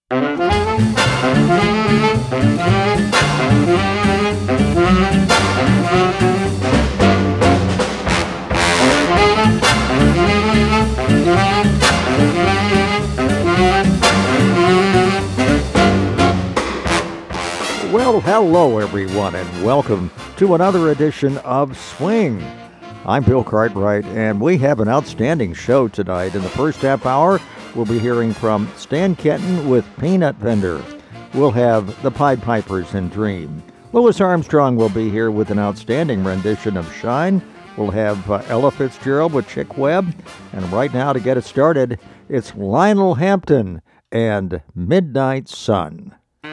Well, hello everyone, and welcome to another edition of Swing. I'm Bill Cartwright, and we have an outstanding show tonight. In the first half hour, we'll be hearing from Stan Kenton with Peanut Vendor. We'll have the Pied Pipers and Dream. Louis Armstrong will be here with an outstanding rendition of Shine. We'll have Ella Fitzgerald with Chick Webb. And right now, to get us started, it's Lionel Hampton and Midnight Sun.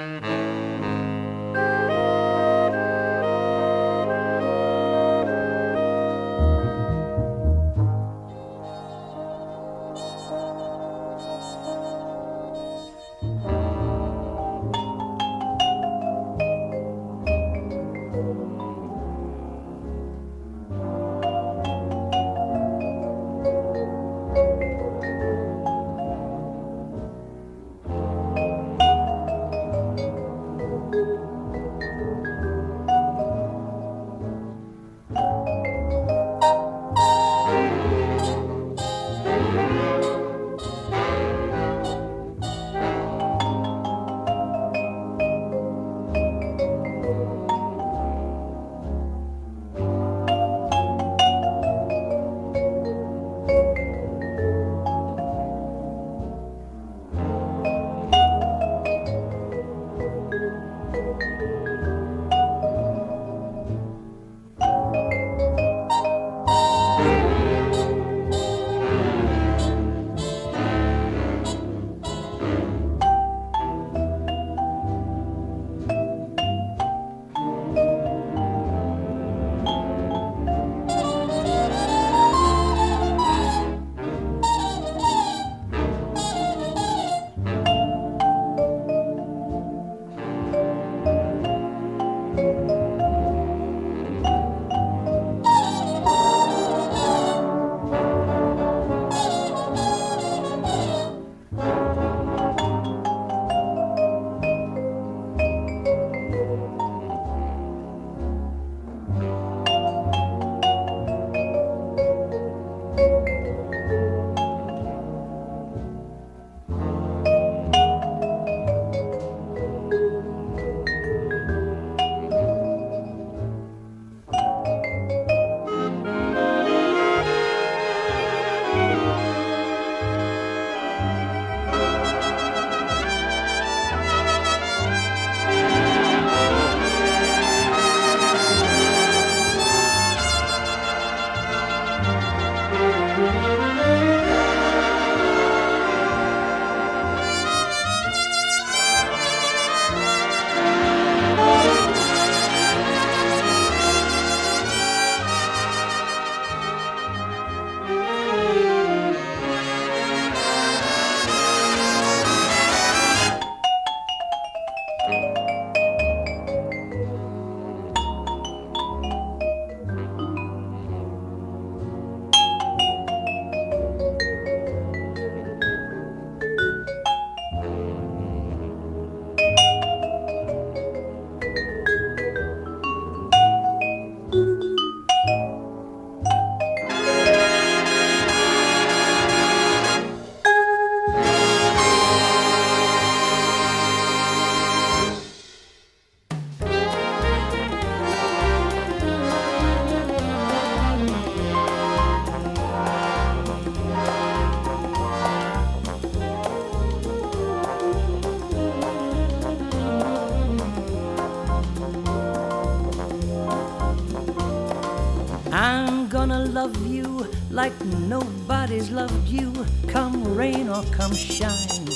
I'm gonna love you like nobody's loved you, come rain or come shine.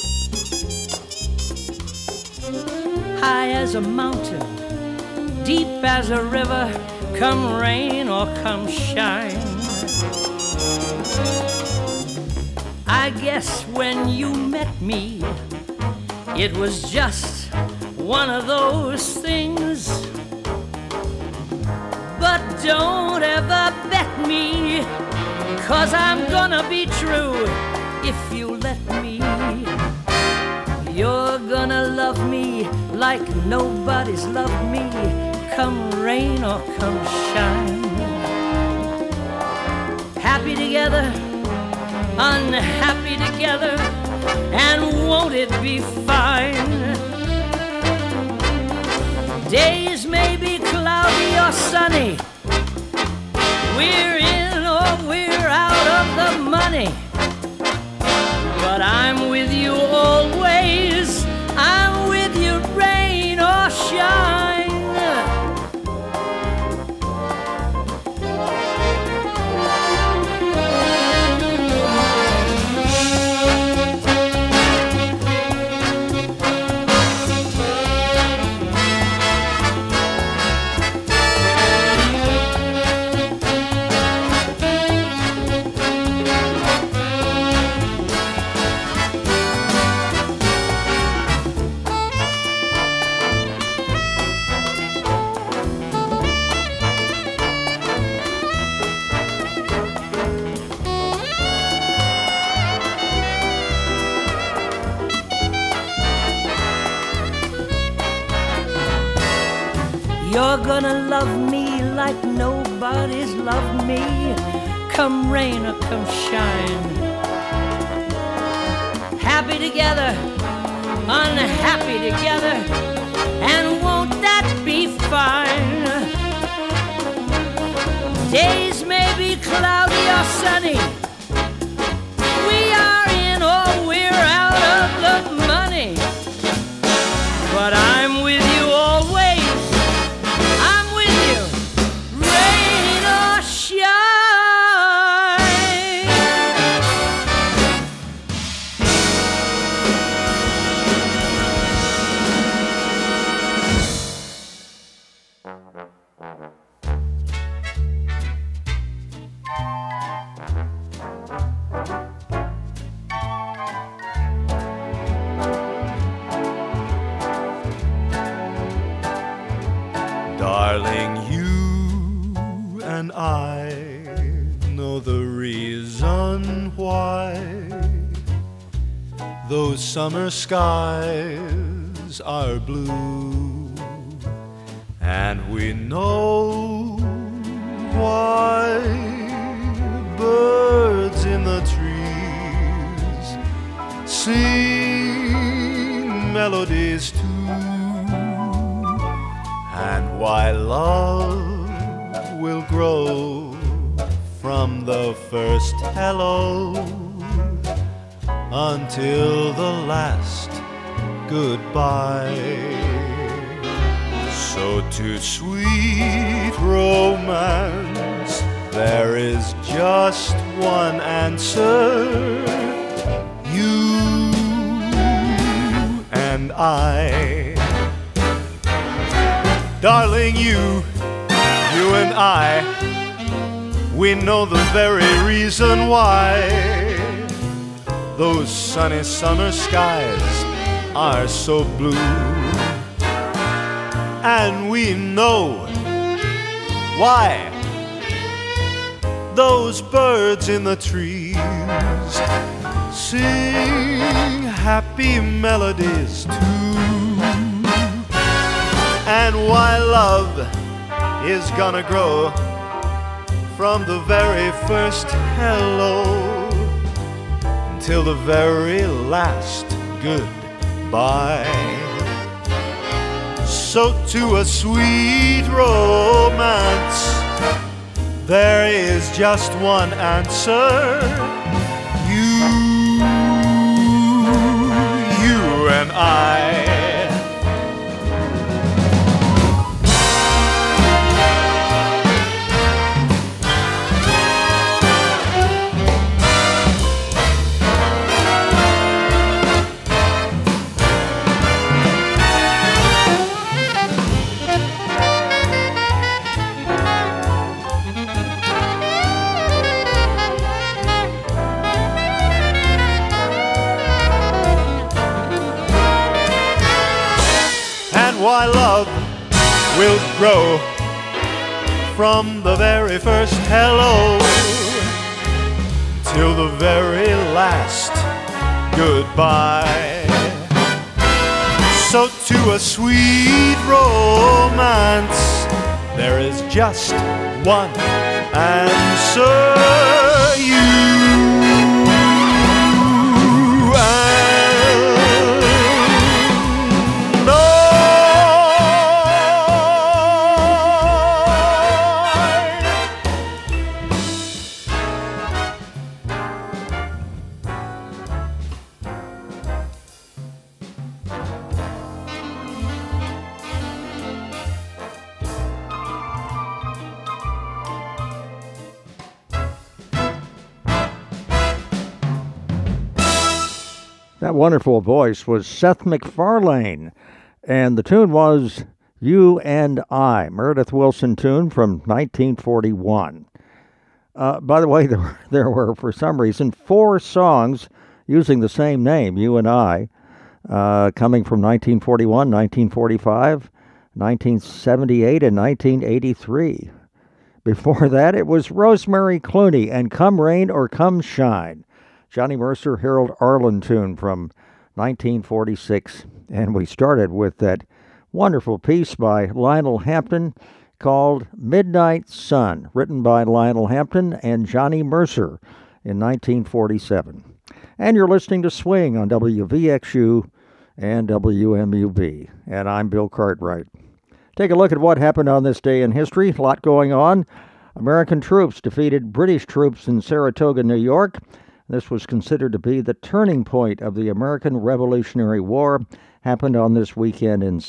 High as a mountain, deep as a river, come rain or come shine. I guess when you met me, it was just one of those things. But don't ever bet me, 'cause I'm gonna be true if you let me. You're You're gonna love me like nobody's loved me, come rain or come shine. Happy together, unhappy together, and won't it be fine? Days may be cloudy or sunny, we're in or we're out of the money, but I'm with you always, I'm with you rain or shine. You're gonna love me like nobody's loved me, come rain or come shine. Happy together, unhappy together, and won't that be fine? Days may be cloudy or sunny, we are in or we're out of the money, but I'm with you always, I'm with you, rain or shine. Darling, you and I know the reason why those summer skies are blue, and we know why birds in the trees sing melodies too, and why love will grow from the first hello until the last goodbye. So to sweet romance there is just one answer: you and I. Darling, you and I, we know the very reason why those sunny summer skies are so blue, and we know why those birds in the trees sing happy melodies too, and why love is gonna grow from the very first hello until the very last goodbye. So to a sweet romance there is just one answer: you and I. Why love will grow from the very first hello till the very last goodbye. So to a sweet romance, there is just one answer. You and I. That wonderful voice was Seth MacFarlane, and the tune was You and I, Meredith Willson tune from 1941. By the way, there were, for some reason, 4 songs using the same name, You and I, coming from 1941, 1945, 1978, and 1983. Before that, it was Rosemary Clooney and Come Rain or Come Shine, Johnny Mercer, Harold Arlen tune from 1946. And we started with that wonderful piece by Lionel Hampton called Midnight Sun, written by Lionel Hampton and Johnny Mercer in 1947. And you're listening to Swing on WVXU and WMUV. And I'm Bill Cartwright. Take a look at what happened on this day in history. A lot going on. American troops defeated British troops in Saratoga, New York. This was considered to be the turning point of the American Revolutionary War. Happened on this weekend in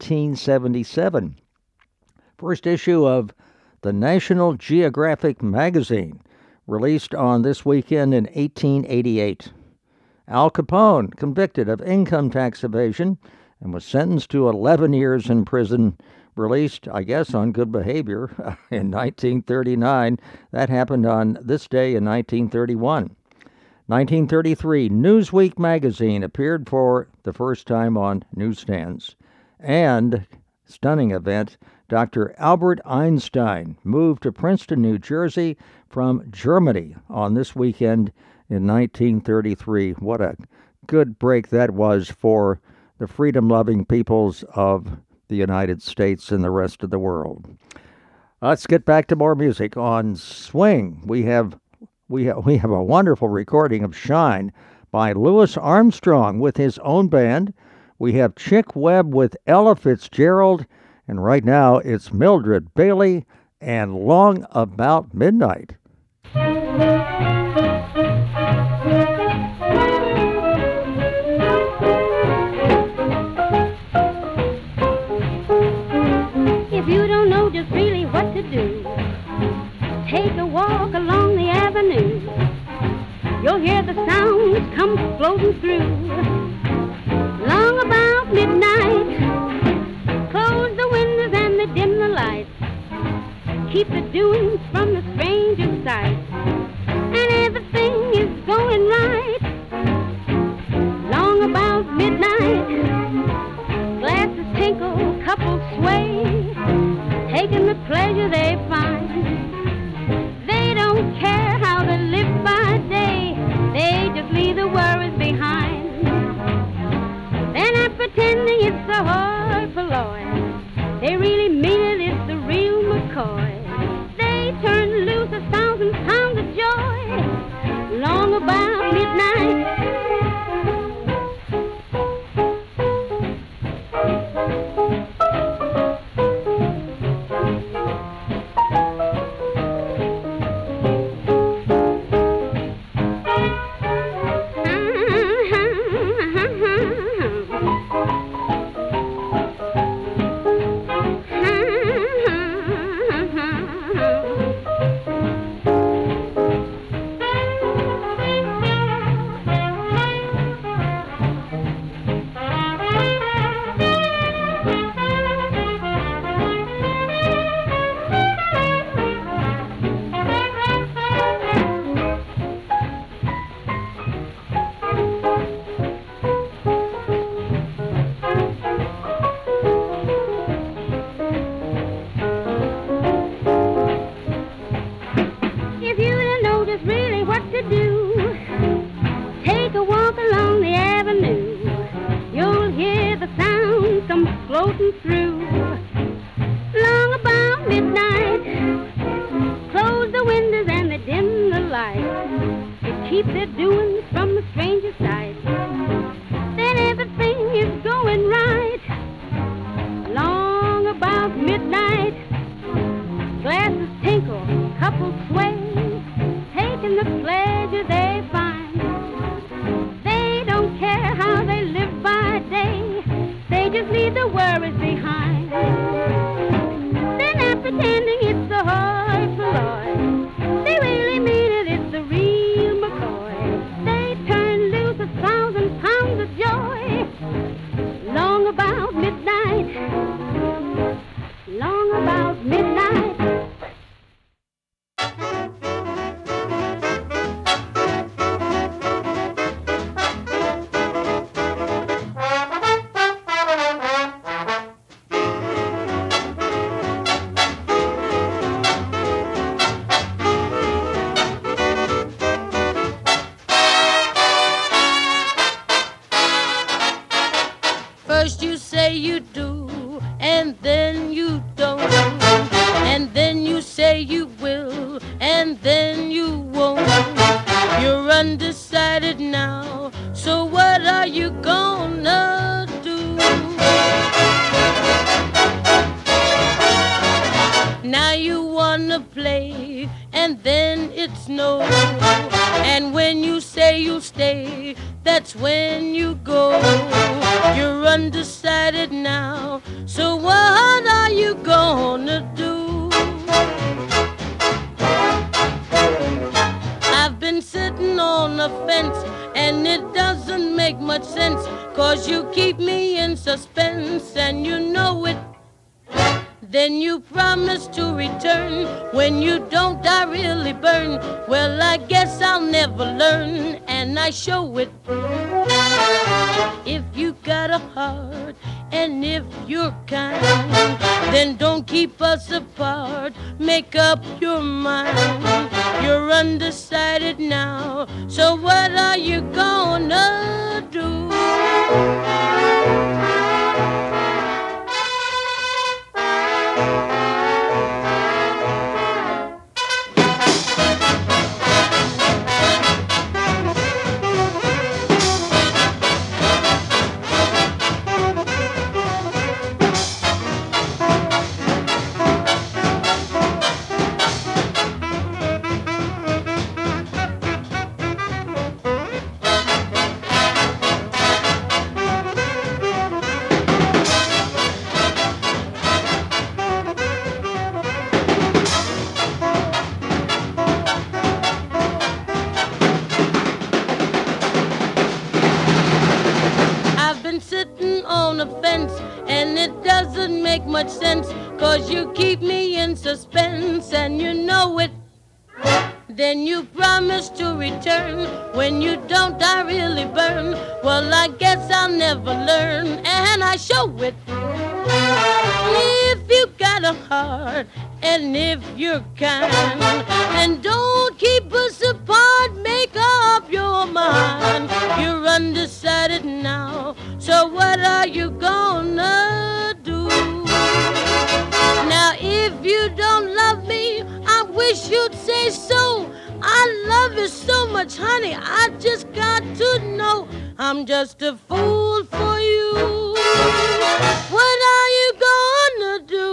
1777. First issue of the National Geographic magazine, released on this weekend in 1888. Al Capone, convicted of income tax evasion and was sentenced to 11 years in prison, released, I guess, on good behavior in 1939. That happened on this day in 1931. 1933, Newsweek magazine appeared for the first time on newsstands. And, stunning event, Dr. Albert Einstein moved to Princeton, New Jersey from Germany on this weekend in 1933. What a good break that was for the freedom-loving peoples of the United States and the rest of the world. Let's get back to more music. On Swing, we have a wonderful recording of Shine by Louis Armstrong with his own band. We have Chick Webb with Ella Fitzgerald, and right now it's Mildred Bailey and Long About Midnight. If you don't know just really what to do, take a walk along the avenue. You'll hear the sounds come floating through. Long about midnight, close the windows and they dim the lights. Keep the doings from the stranger's sight, and everything is going right. Long about midnight, glasses tinkle, couples sway, taking the pleasure they find. They don't care how they live by day, they just leave the worries behind. They're not pretending it's a hard forlorn, they really mean it, it's the real McCoy. They turn loose 1,000 pounds of joy, long about midnight. Take a walk along the avenue. You'll hear the sound sun comes floating through. Long about midnight, close the windows and they dim the light to keep their doings from the stranger's sight. Then everything is going right. Long about midnight, glasses tinkle, couples sway, taking the pleasure they find. They don't care how they live by day, they just leave the worries behind. They're not pretending it's the hoi polloi, they really mean it, it's the real McCoy. They turn loose 1,000 pounds of joy. Long about midnight, long about midnight. First you say you do, and then you don't, and then you say you will, and then you won't. You're undecided now, so what are you gonna do? Now you wanna play, and then it's no. And when you say you'll stay, that's when you go. You're undecided now, so what are you gonna do? I've been sitting on the fence, and it doesn't make much sense, 'cause you keep me in suspense, and you know it. Then you promise to return. When you don't, I really burn. Well, I guess I'll never learn, and I show it. If you got a heart, and if you're kind, then don't keep us apart. Make up your mind. You're undecided now, so what are you gonna do? Sitting on a fence, and it doesn't make much sense, 'cause you keep me in suspense, and you know it. Then you promise to return. When you don't, I really burn. Well, I guess I'll never learn, and I show it. If you got a heart, and if you're kind, then don't keep us apart. Make up your mind. You're undecided now, so what are you gonna do? Now, if you don't love me, I wish you'd say so. I love you so much, honey, I just got to know I'm just a fool for you. What are you gonna do?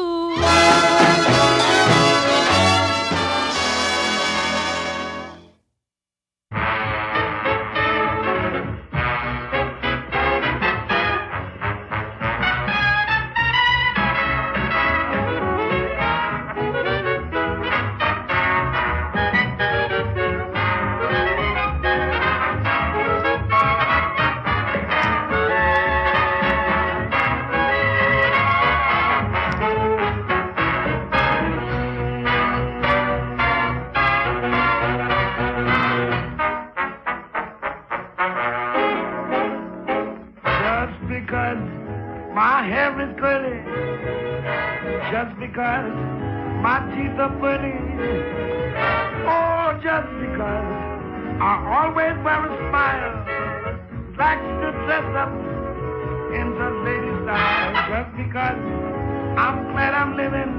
My hair is pretty, just because my teeth are pretty. Oh, just because I always wear a smile, likes to dress up in the lady style. because I'm glad I'm living.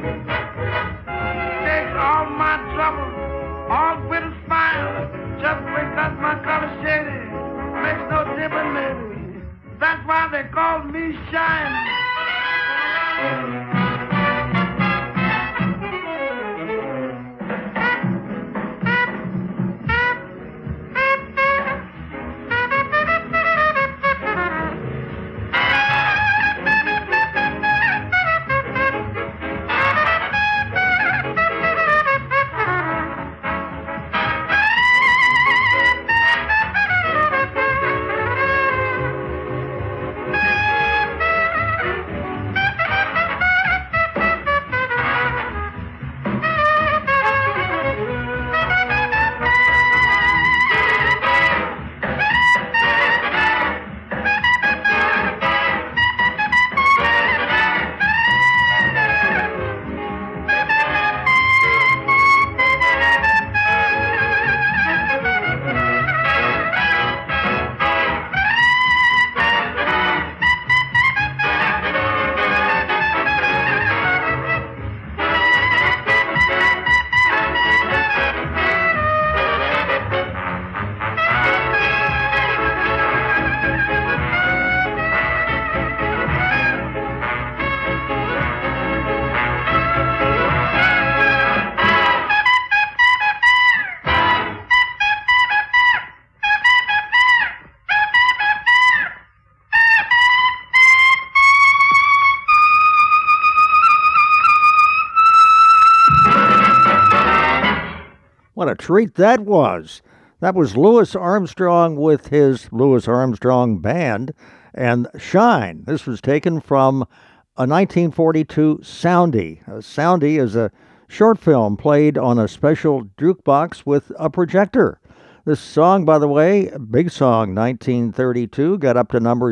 Takes all my trouble, all with a smile, just because my color shady makes no difference, baby. That's why they call me Shine. What a treat that was. That was Louis Armstrong with his Louis Armstrong Band and Shine. This was taken from a 1942 Soundy. Soundy is a short film played on a special jukebox with a projector. This song, by the way, big song, 1932, got up to number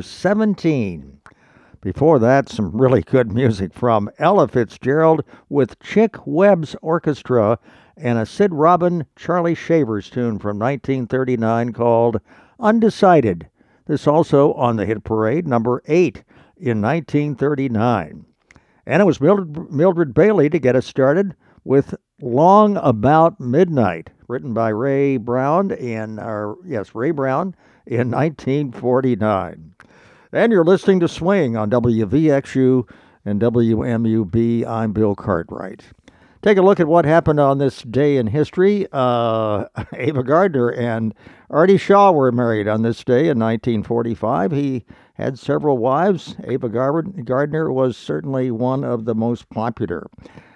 17. Before that, some really good music from Ella Fitzgerald with Chick Webb's Orchestra and a Sid Robin, Charlie Shavers tune from 1939 called Undecided. This also on the hit parade, number 8 in 1939. And it was Mildred Bailey to get us started with Long About Midnight, written by Ray Brown in 1949. And you're listening to Swing on WVXU and WMUB. I'm Bill Cartwright. Take a look at what happened on this day in history. Ava Gardner and Artie Shaw were married on this day in 1945. He had several wives. Ava Gardner was certainly one of the most popular.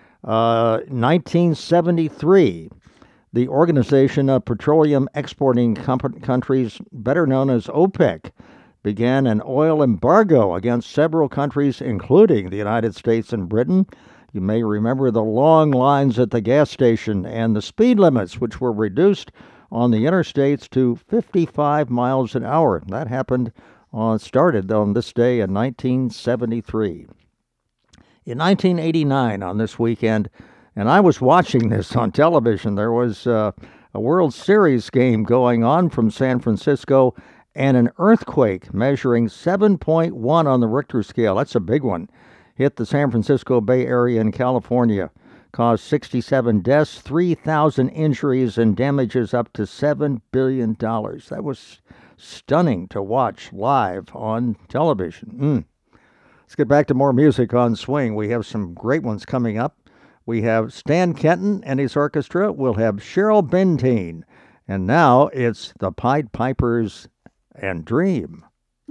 1973, the Organization of Petroleum Exporting Countries, better known as OPEC, began an oil embargo against several countries, including the United States and Britain. You may remember the long lines at the gas station and the speed limits, which were reduced on the interstates to 55 miles an hour. That started on this day in 1973. In 1989, on this weekend, and I was watching this on television, there was a World Series game going on from San Francisco, and an earthquake measuring 7.1 on the Richter scale, that's a big one, hit the San Francisco Bay Area in California, caused 67 deaths, 3,000 injuries, and damages up to $7 billion. That was stunning to watch live on television. Let's get back to more music on Swing. We have some great ones coming up. We have Stan Kenton and his orchestra. We'll have Cheryl Benteen. And now it's the Pied Pipers and Dream.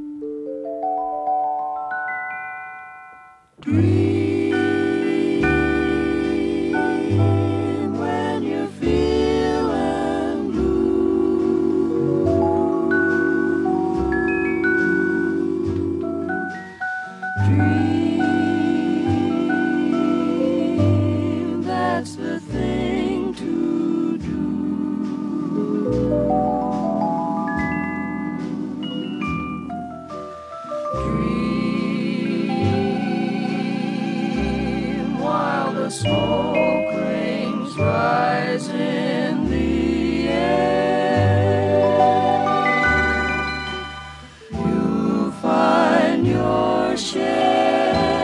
Dream when you're feeling blue. Dream, that's the thing to do. The smoke rings rise in the air. You find your share.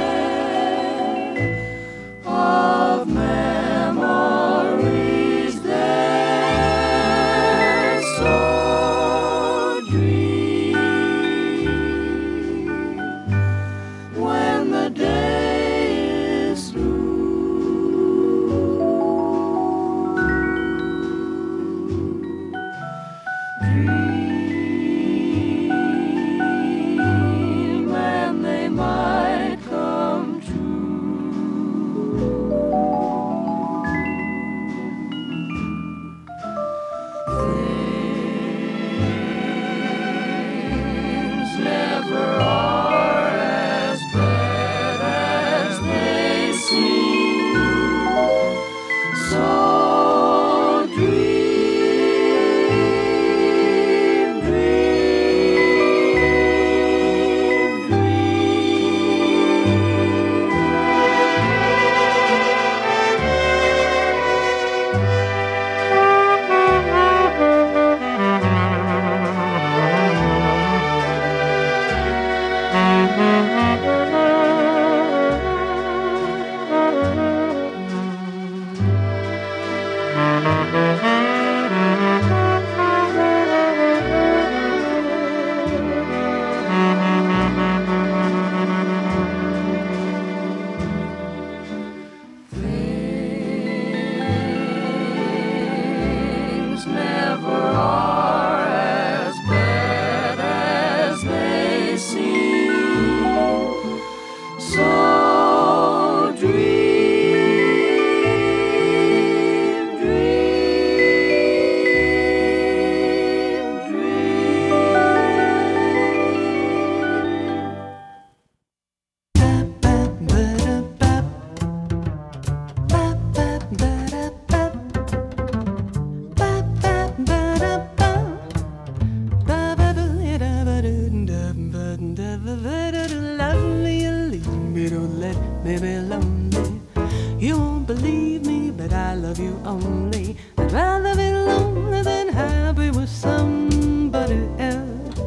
me be lonely. You won't believe me, but I love you only. I'd rather be lonely than happy with somebody else.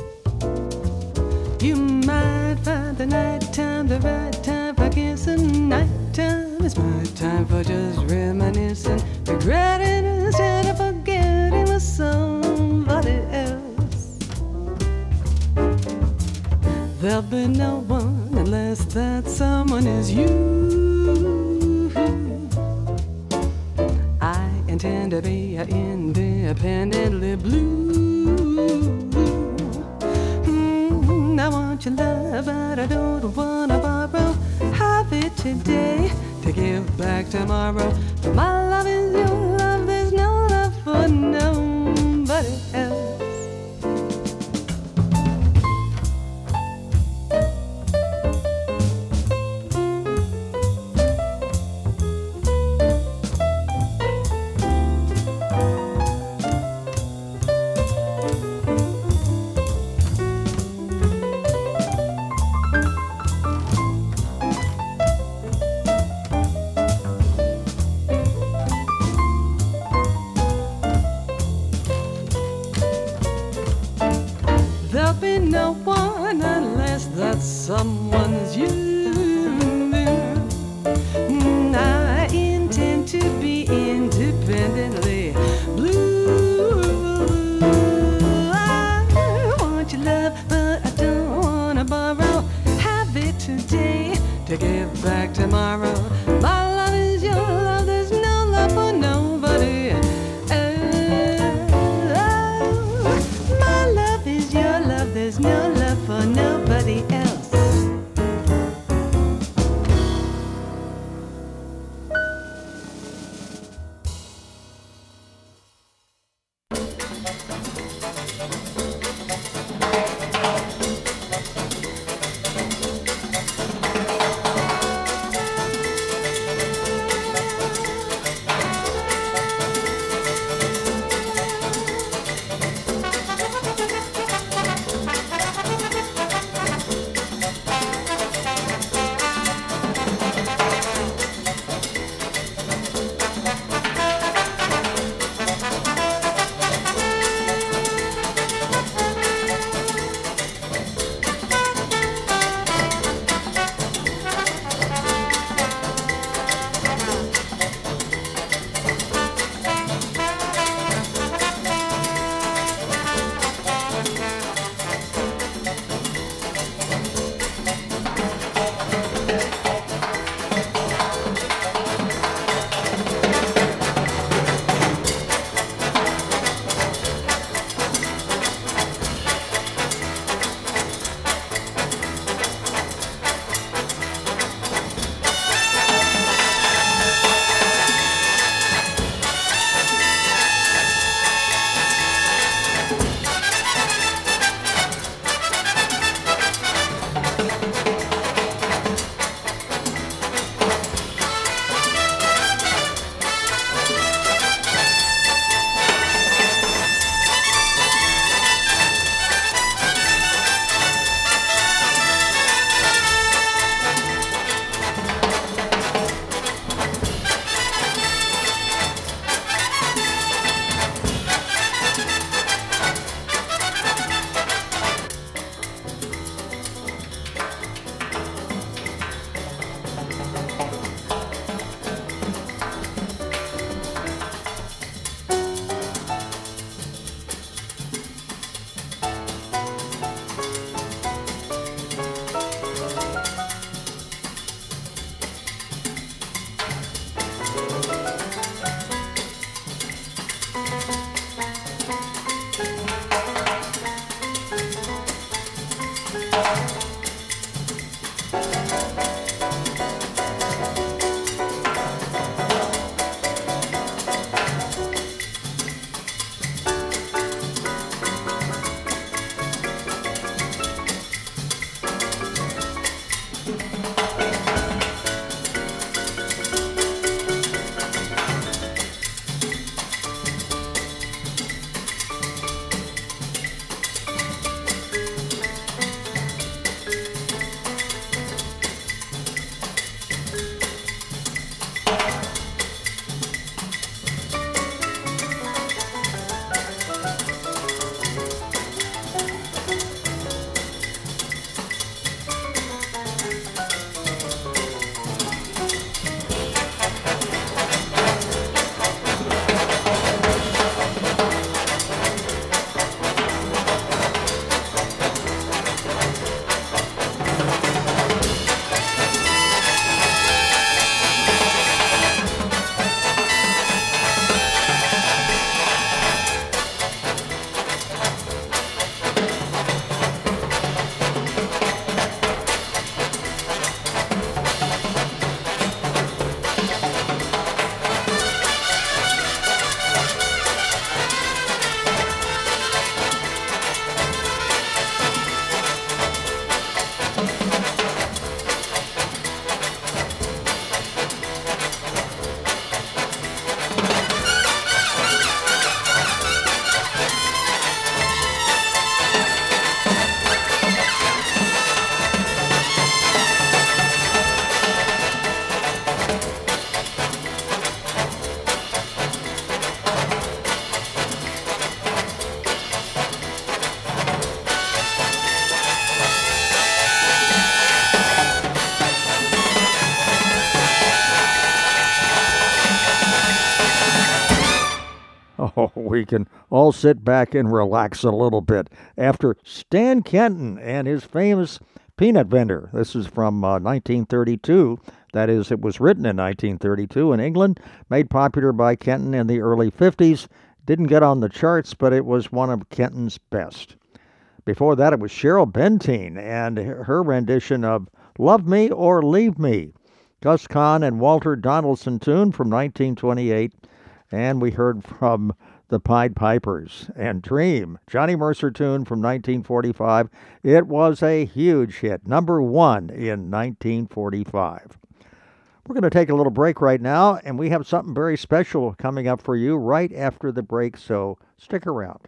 You might find the night time the right time for kissing. Nighttime is my time for just reminiscing, regretting instead of forgetting with somebody else. There'll be no one unless that someone is you. I intend to be independently blue. I want your love, but I don't wanna borrow. Have it today to give back tomorrow. But my love is your love, there's no love for nobody else. There'll be no one unless that someone's you. I intend to be independently blue. I want your love, but I don't wanna borrow. Have it today to give back tomorrow. My love is your love, there's no love for nobody else. My love is your love, there's no love for nobody else. we can all sit back and relax a little bit after Stan Kenton and his famous Peanut Vendor. This is from 1932. That is, it was written in 1932 in England, made popular by Kenton in the early 50s. Didn't get on the charts, but it was one of Kenton's best. Before that, it was Cheryl Benteen and her rendition of Love Me or Leave Me. Gus Kahn and Walter Donaldson tune from 1928. And we heard from the Pied Pipers and Dream, Johnny Mercer tune from 1945. It was a huge hit, number 1 in 1945. We're going to take a little break right now, and we have something very special coming up for you right after the break, so stick around.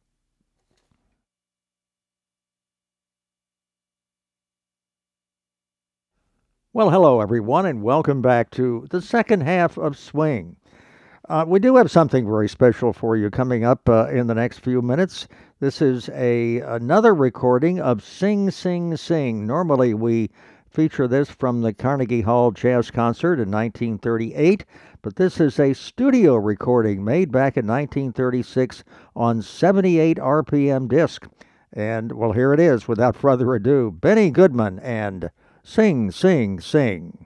Well, hello, everyone, and welcome back to the second half of Swing. We do have something very special for you coming up in the next few minutes. This is another recording of Sing, Sing, Sing. Normally, we feature this from the Carnegie Hall Jazz Concert in 1938, but this is a studio recording made back in 1936 on 78 RPM disc. And, well, here it is, without further ado, Benny Goodman and Sing, Sing, Sing.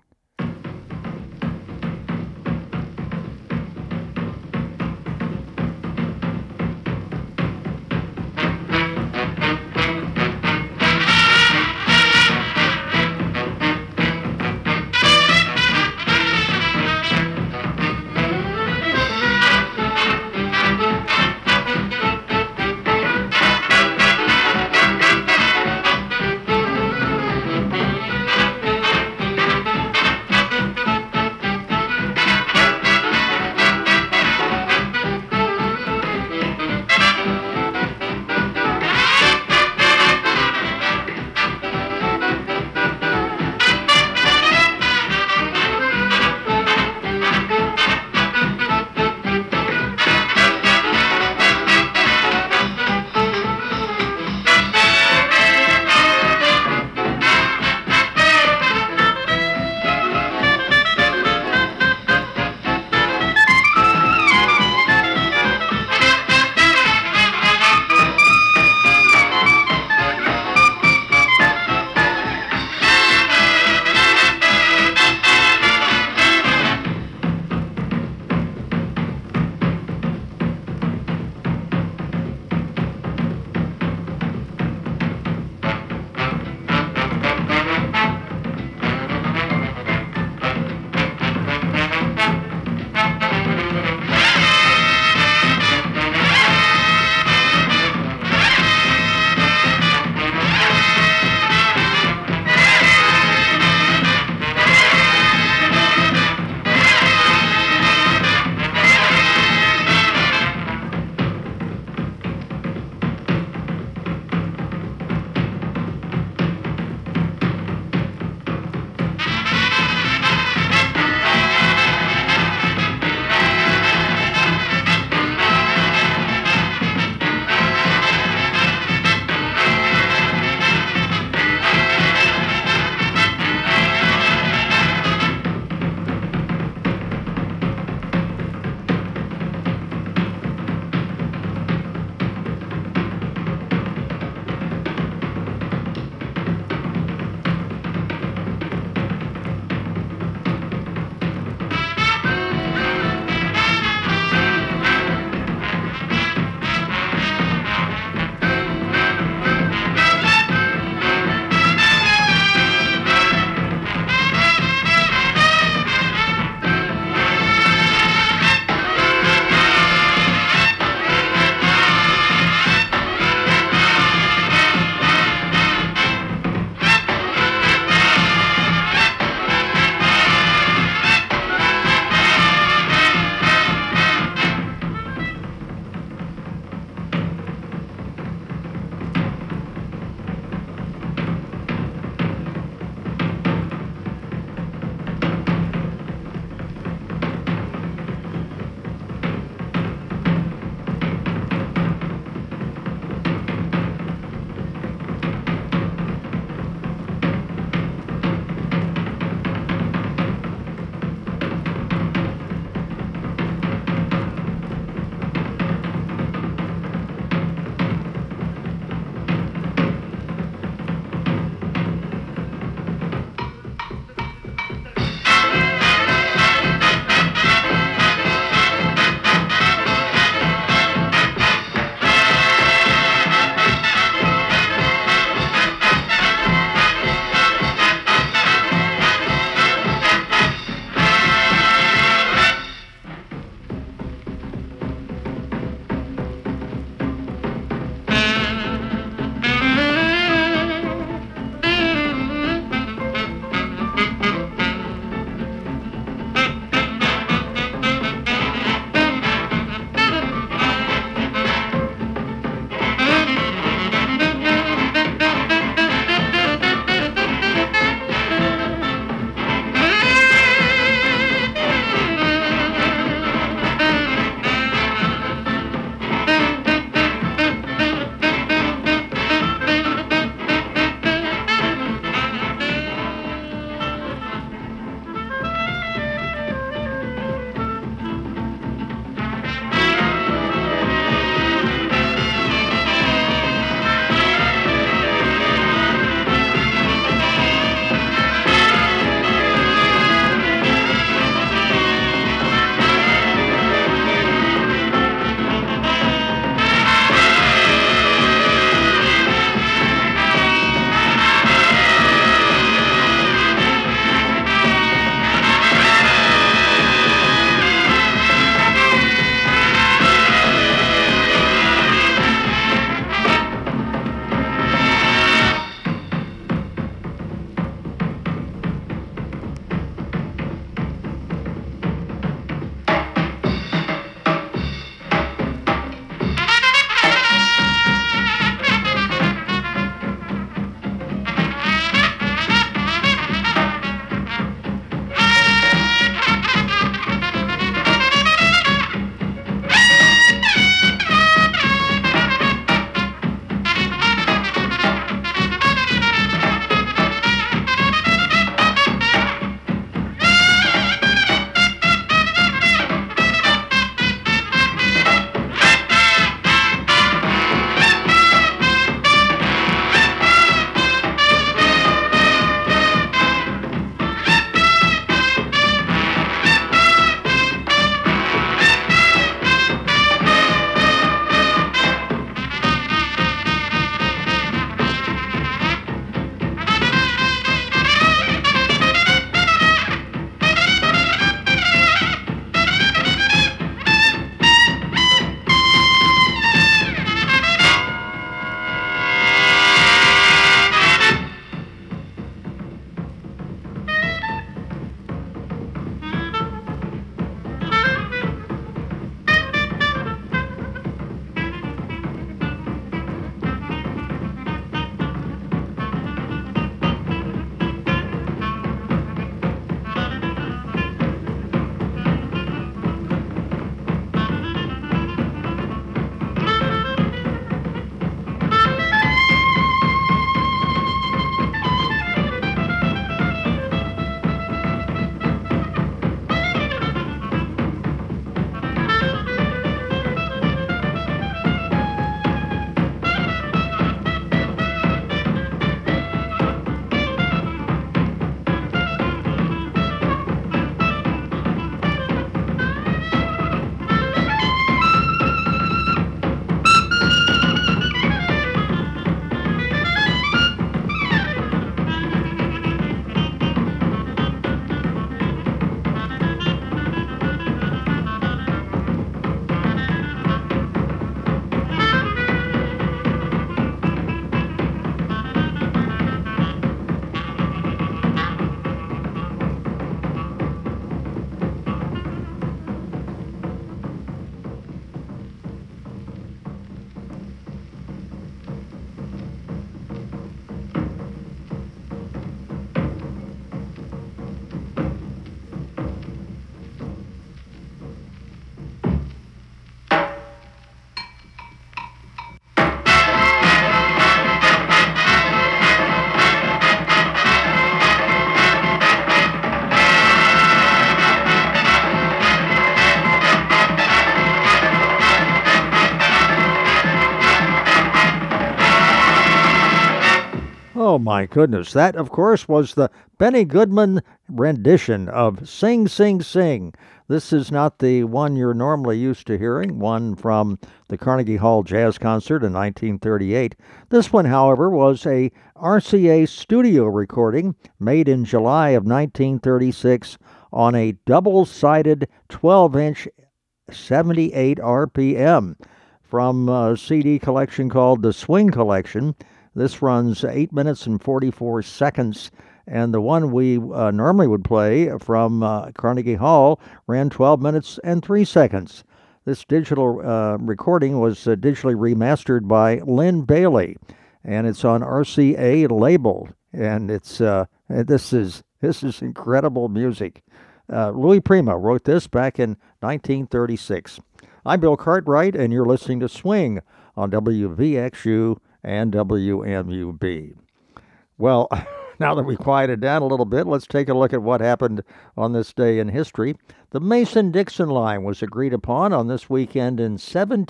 my goodness. That, of course, was the Benny Goodman rendition of Sing, Sing, Sing. This is not the one you're normally used to hearing, one from the Carnegie Hall Jazz Concert in 1938. This one, however, was a RCA studio recording made in July of 1936 on a double-sided 12-inch 78 RPM from a CD collection called the Swing Collection. This runs 8 minutes and 44 seconds, and the one we normally would play from Carnegie Hall ran 12 minutes and 3 seconds. This digital recording was digitally remastered by Lynn Bailey, and it's on RCA label, and it's this is incredible music. Louis Prima wrote this back in 1936. I'm Bill Cartwright, and you're listening to Swing on WVXU and WMUB. Well, now that we quieted down a little bit, let's take a look at what happened on this day in history. The Mason-Dixon line was agreed upon on this weekend in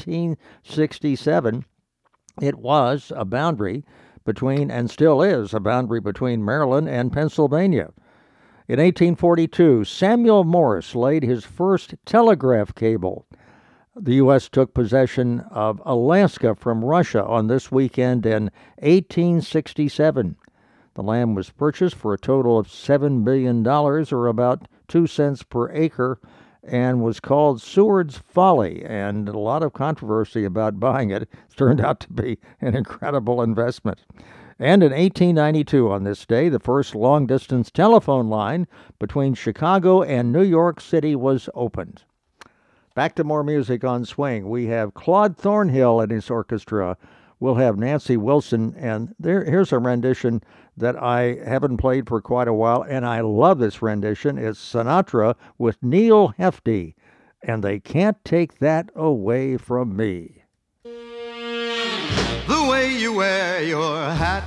1767. It was a boundary between, and still is, a boundary between Maryland and Pennsylvania. In 1842, Samuel Morse laid his first telegraph cable. The U.S. took possession of Alaska from Russia on this weekend in 1867. The land was purchased for a total of $7 billion, or about 2 cents per acre, and was called Seward's Folly, and a lot of controversy about buying it. It's turned out to be an incredible investment. And in 1892, on this day, the first long-distance telephone line between Chicago and New York City was opened. Back to more music on Swing. We have Claude Thornhill and his orchestra. We'll have Nancy Wilson, and here's a rendition that I haven't played for quite a while, and I love this rendition. It's Sinatra with Neil Hefti, and They Can't Take That Away From Me. The way you wear your hat,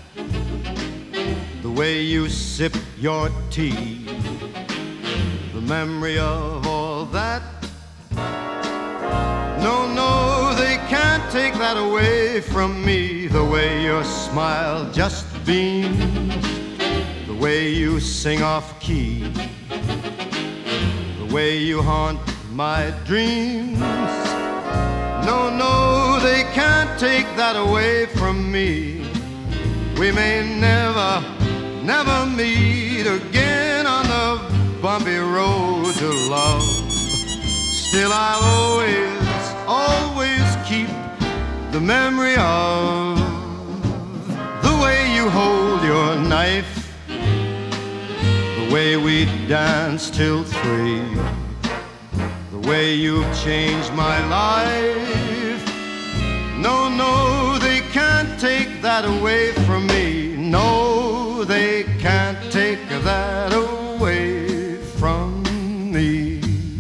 the way you sip your tea, the memory of all that. No, no, they can't take that away from me. The way your smile just beams, the way you sing off key, the way you haunt my dreams. No, no, they can't take that away from me. We may never, never meet again on the bumpy road to love. Still I'll always keep the memory of the way you hold your knife, the way we danced till 3, the way you've changed my life. No, no, they can't take that away from me. No, they can't take that away from me.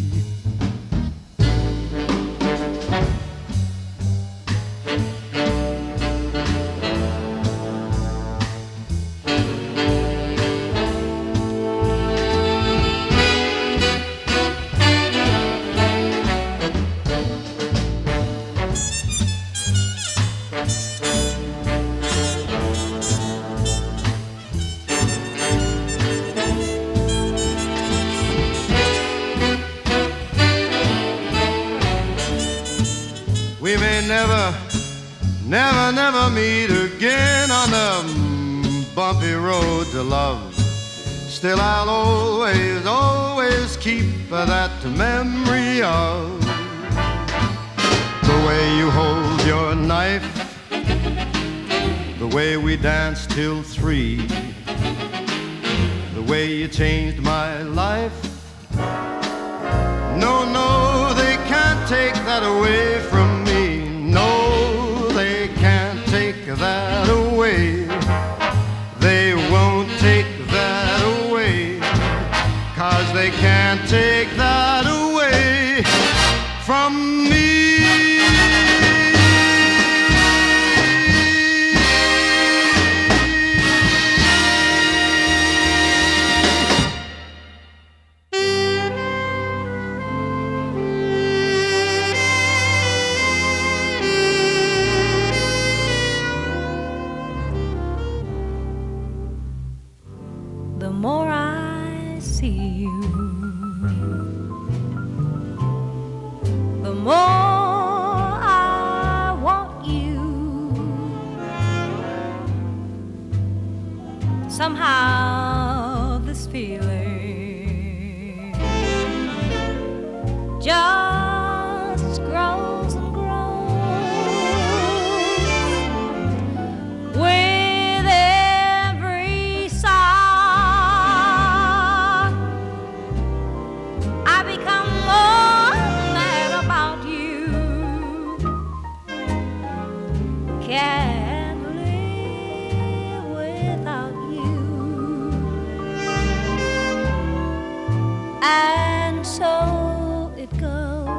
We may never, never, never meet again on the bumpy road to love. Still I'll always keep that memory of the way you hold your knife, the way we danced till 3, the way you changed my life. No, no, they can't take that away from me. No, they can't take that away. They won't take that away, 'cause they can't take that away from me. more I see you, the more I want you. Somehow this feeling just grows and grows with every sigh. I become more mad about you. Can't live without you. And so it goes.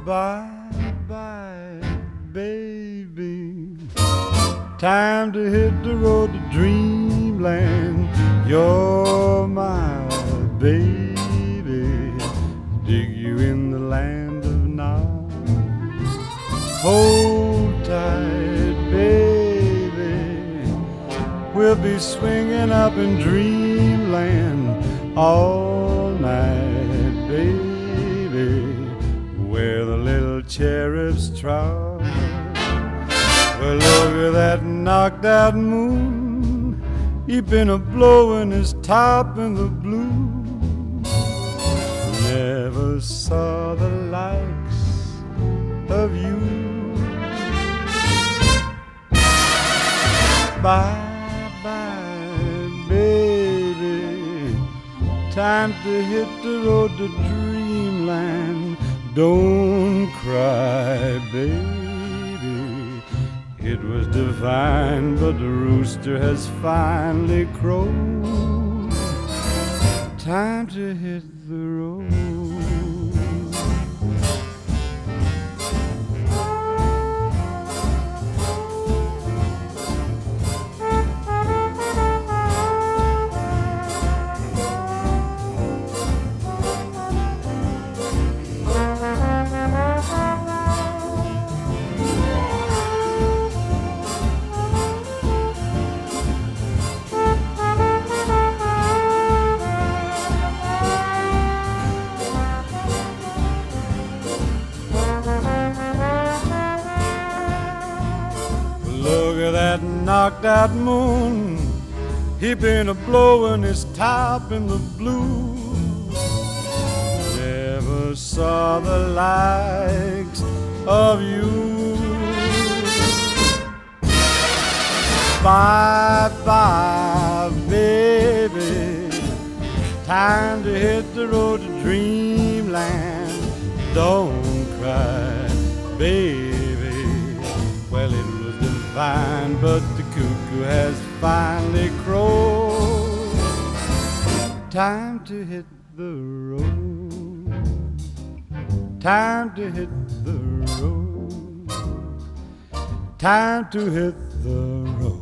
Bye-bye, baby. Time to hit the road to dreamland. You're my baby. Dig you in the land of now. Hold tight, baby. We'll be swinging up in dreamland all night, baby, where the little cherubs trot. Well, look at that knocked out moon. He been a-blowing his top in the blue. Never saw the likes of you. Bye-bye, baby. Time to hit the road to dreamland. Don't cry, baby. It was divine, but the rooster has finally crowed. Time to hit the road. Knocked out moon, he been a-blowing his top in the blue. Never saw the likes of you. Bye-bye, baby. Time to hit the road to dreamland. Don't cry, baby. Well, it was divine, but the cuckoo has finally crowed. Time to hit the road. Time to hit the road. Time to hit the road.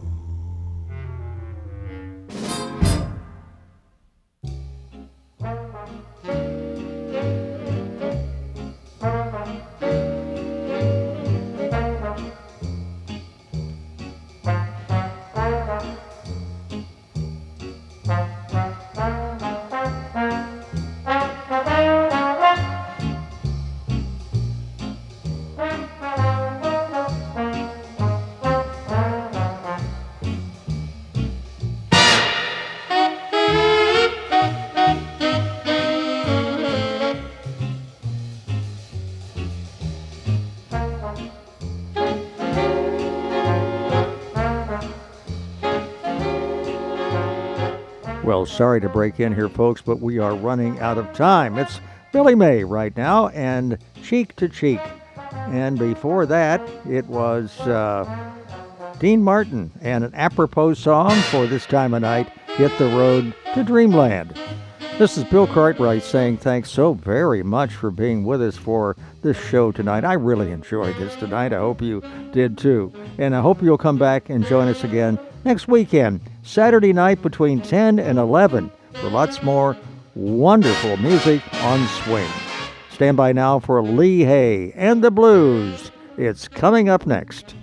Well, sorry to break in here, folks, but we are running out of time. It's Billy May right now and Cheek to Cheek. And before that, it was Dean Martin and an apropos song for this time of night, Hit the Road to Dreamland. This is Bill Cartwright saying thanks so very much for being with us for this show tonight. I really enjoyed this tonight. I hope you did too. And I hope you'll come back and join us again next weekend, Saturday night between 10 and 11 for lots more wonderful music on Swing. Stand by now for Lee Hay and the Blues. It's coming up next.